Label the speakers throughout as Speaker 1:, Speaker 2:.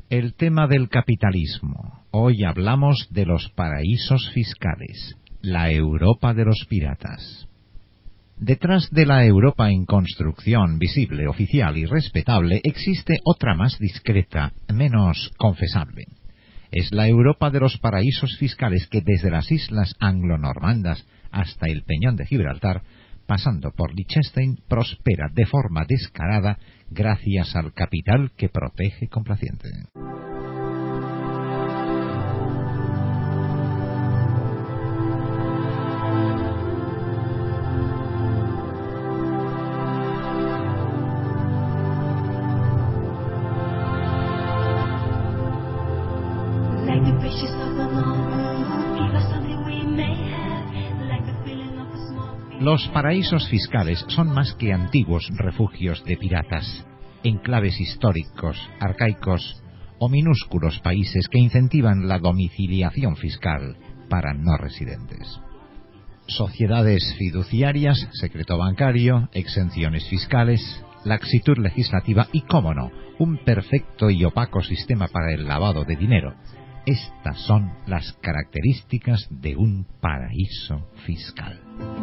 Speaker 1: El tema del capitalismo. Hoy hablamos de los paraísos fiscales, la Europa de los piratas. Detrás de la Europa en construcción, visible, oficial y respetable, existe otra más discreta, menos confesable. Es la Europa de los paraísos fiscales que desde las islas anglo-normandas hasta el Peñón de Gibraltar, pasando por Liechtenstein, prospera de forma descarada gracias al capital que protege complaciente. Los paraísos fiscales son más que antiguos refugios de piratas, enclaves históricos, arcaicos o minúsculos países que incentivan la domiciliación fiscal para no residentes. Sociedades fiduciarias, secreto bancario, exenciones fiscales, laxitud legislativa y, cómo no, un perfecto y opaco sistema para el lavado de dinero. Estas son las características de un paraíso fiscal.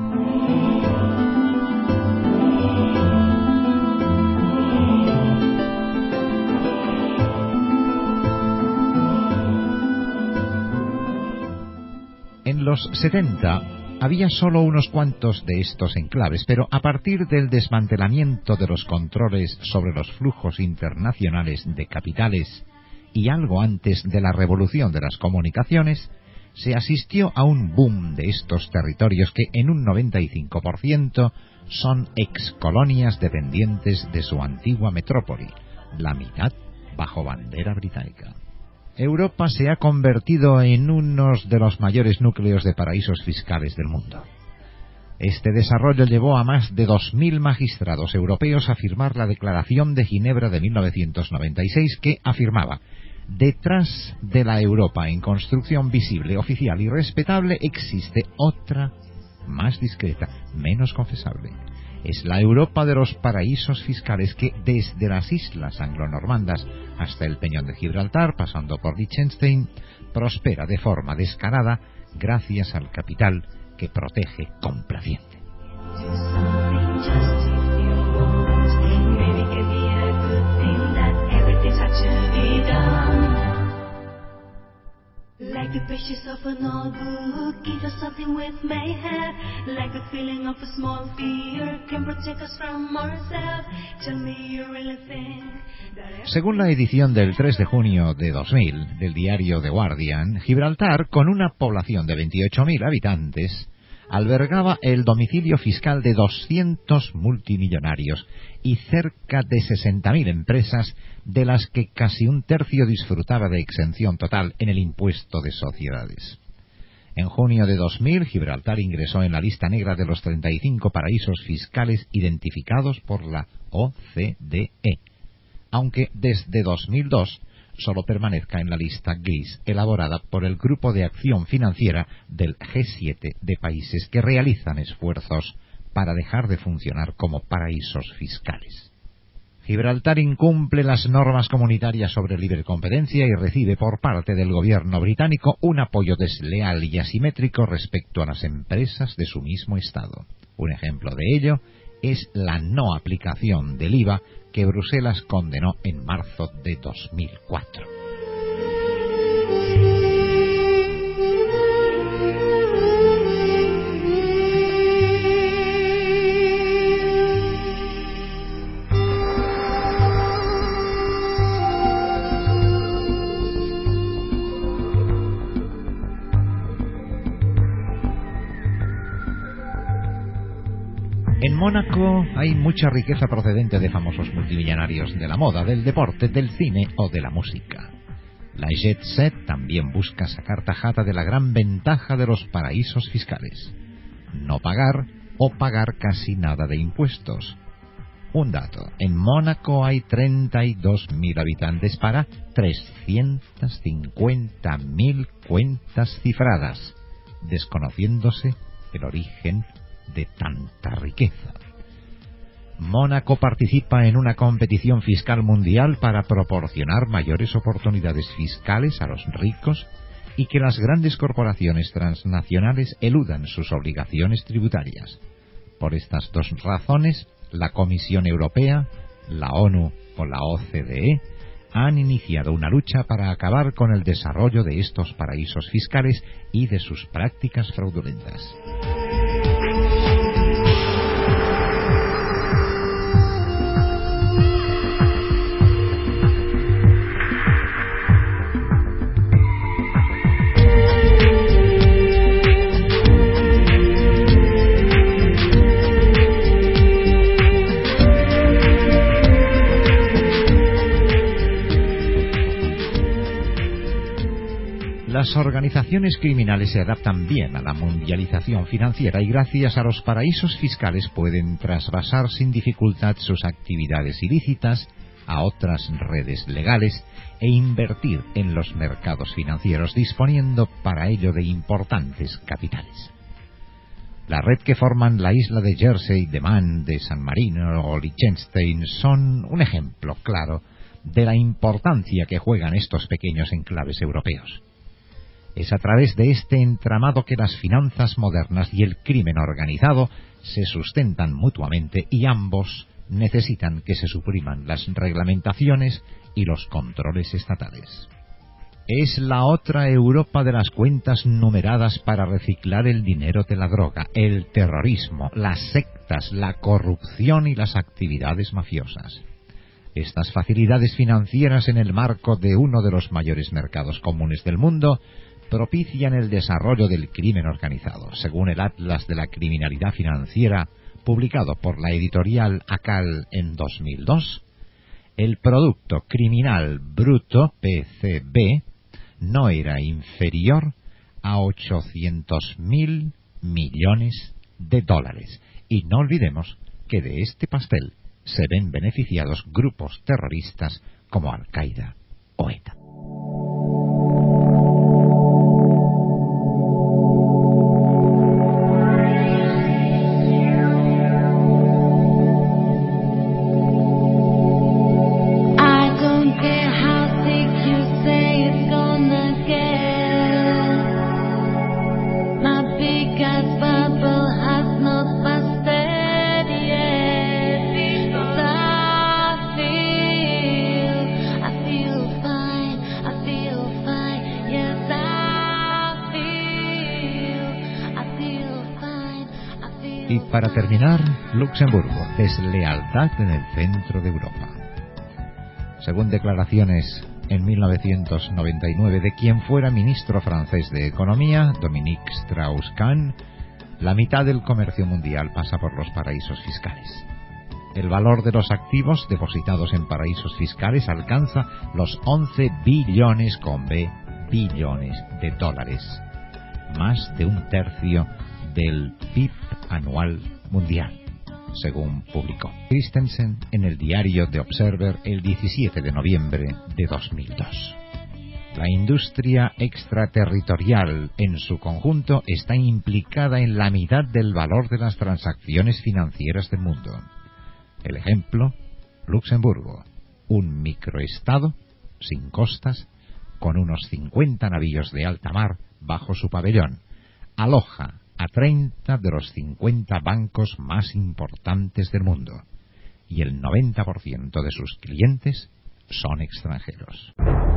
Speaker 1: En los 70 había solo unos cuantos de estos enclaves, pero a partir del desmantelamiento de los controles sobre los flujos internacionales de capitales y algo antes de la revolución de las comunicaciones, se asistió a un boom de estos territorios que en un 95% son excolonias dependientes de su antigua metrópoli, la mitad bajo bandera británica. Europa se ha convertido en uno de los mayores núcleos de paraísos fiscales del mundo. Este desarrollo llevó a más de 2.000 magistrados europeos a firmar la Declaración de Ginebra de 1996 que afirmaba: detrás de la Europa en construcción visible, oficial y respetable existe otra más discreta, menos confesable. Es la Europa de los paraísos fiscales que desde las islas anglo-normandas hasta el Peñón de Gibraltar, pasando por Liechtenstein, prospera de forma descarada gracias al capital que protege complaciente. Like the precious of an old book, give us something we may have. Like the feeling of a small fear can protect us from ourselves. Tell me you really think that... Según la edición del 3 de junio de 2000 del diario The Guardian, Gibraltar, con una población de 28.000 habitantes, albergaba el domicilio fiscal de 200 multimillonarios y cerca de 60.000 empresas, de las que casi un tercio disfrutaba de exención total en el impuesto de sociedades. En junio de 2000, Gibraltar ingresó en la lista negra de los 35 paraísos fiscales identificados por la OCDE, aunque desde 2002 solo permanezca en la lista gris elaborada por el Grupo de Acción Financiera del G7 de países que realizan esfuerzos para dejar de funcionar como paraísos fiscales. Gibraltar incumple las normas comunitarias sobre libre competencia y recibe por parte del gobierno británico un apoyo desleal y asimétrico respecto a las empresas de su mismo Estado. Un ejemplo de ello es la no aplicación del IVA que Bruselas condenó en marzo de 2004. En Mónaco hay mucha riqueza procedente de famosos multimillonarios de la moda, del deporte, del cine o de la música. La Jet Set también busca sacar tajada de la gran ventaja de los paraísos fiscales: no pagar o pagar casi nada de impuestos. Un dato: en Mónaco hay 32.000 habitantes para 350.000 cuentas cifradas, desconociéndose el origen de tanta riqueza.
Speaker 2: Mónaco participa en una competición fiscal mundial para proporcionar mayores oportunidades fiscales a los ricos y que las grandes corporaciones transnacionales eludan sus obligaciones tributarias. Por estas dos razones, la Comisión Europea, la ONU o la OCDE han iniciado una lucha para acabar con el desarrollo de estos paraísos fiscales y de sus prácticas fraudulentas. Las organizaciones criminales se adaptan bien a la mundialización financiera y gracias a los paraísos fiscales pueden trasvasar sin dificultad sus actividades ilícitas a otras redes legales e invertir en los mercados financieros disponiendo para ello de importantes capitales. La red que forman la isla de Jersey, de Man, de San Marino o Liechtenstein son un ejemplo claro de la importancia que juegan estos pequeños enclaves europeos. Es a través de este entramado que las finanzas modernas y el crimen organizado se sustentan mutuamente y ambos necesitan que se supriman las reglamentaciones y los controles estatales. Es la otra Europa de las cuentas numeradas para reciclar el dinero de la droga, el terrorismo, las sectas, la corrupción y las actividades mafiosas. Estas facilidades financieras en el marco de uno de los mayores mercados comunes del mundo propician el desarrollo del crimen organizado. Según el Atlas de la Criminalidad Financiera, publicado por la editorial ACAL en 2002, el Producto Criminal Bruto, PCB, no era inferior a 800.000 millones de dólares. Y no olvidemos que de este pastel se ven beneficiados grupos terroristas como Al-Qaeda o ETA. Y para terminar, Luxemburgo, deslealtad en el centro de Europa. Según declaraciones en 1999 de quien fuera ministro francés de Economía, Dominique Strauss-Kahn, la mitad del comercio mundial pasa por los paraísos fiscales. El valor de los activos depositados en paraísos fiscales alcanza los 11 billones con B billones de dólares, más de un tercio del PIB anual mundial, según publicó Christensen en el diario The Observer el 17 de noviembre de 2002. La industria extraterritorial en su conjunto está implicada en la mitad del valor de las transacciones financieras del mundo. El ejemplo, Luxemburgo, un microestado sin costas, con unos 50 navíos de alta mar bajo su pabellón, aloja a 30 de los 50 bancos más importantes del mundo, y el 90% de sus clientes son extranjeros.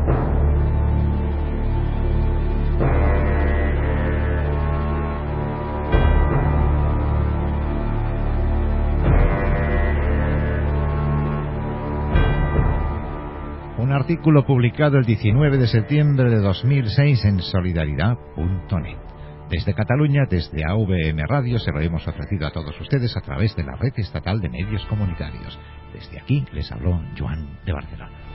Speaker 2: Un artículo publicado el 19 de septiembre de 2006 en solidaridad.net. Desde Cataluña, desde AVM Radio, se lo hemos ofrecido a todos ustedes a través de la Red Estatal de Medios Comunitarios. Desde aquí les habló Joan de Barcelona.